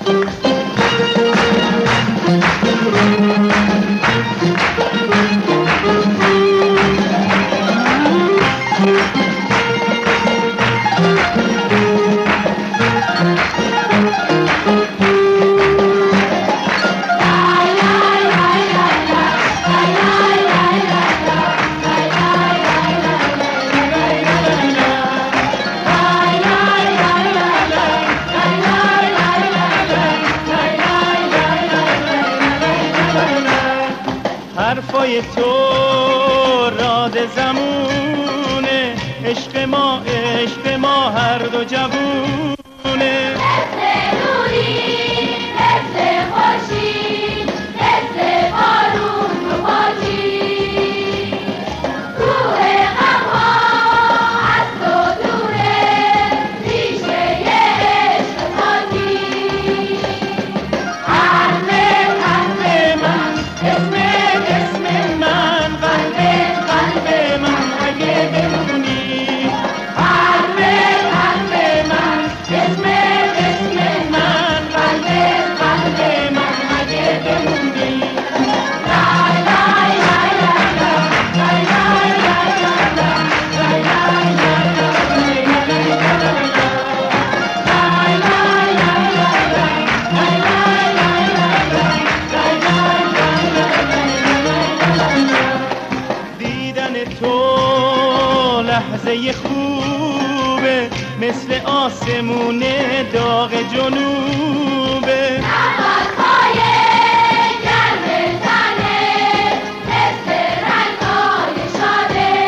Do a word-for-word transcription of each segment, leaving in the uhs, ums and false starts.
حرفای تو راد زمونه، عشق ما عشق ما هر دو جوونه. مثل نوری مثل خورشید مثل بارون و پاچید، روح غمها از تو دوره ریشه عشق تازی. قلب قلب من اسم اسم من، قلب قلب من اگه بمونی. قلب قلب من اسم اسم من، قلب قلب من اگه بمونی. لای لای لای لای لای لای لای لای تو لحظه خوبه، مثل آسمون داغ جنوبه. نوازهای گرم تنه مثل رنگای شاده،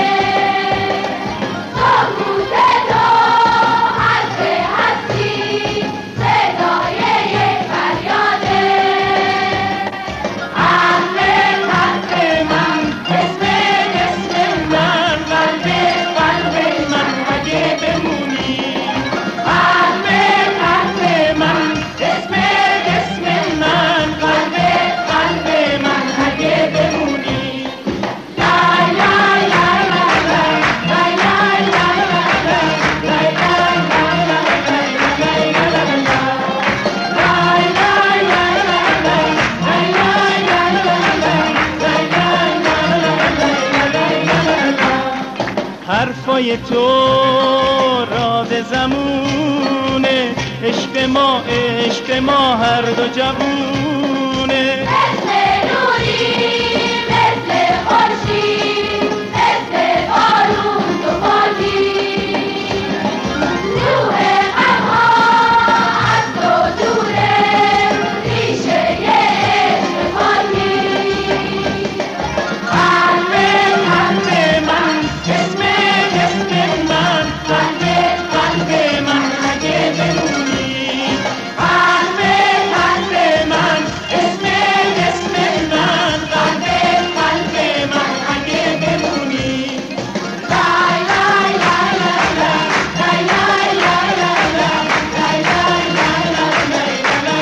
سکوت تو حرف هستی صدای یک فریاده. قلب قلب من اسم اسم من، قلب قلب من اگه بمونی. قلب قلب من اسم اسم من، قلب قلب من اگه بمونی. لای لای لای لای لای لای حرفای تو راد زمونه، عشق ما عشق ما هر دو جوون.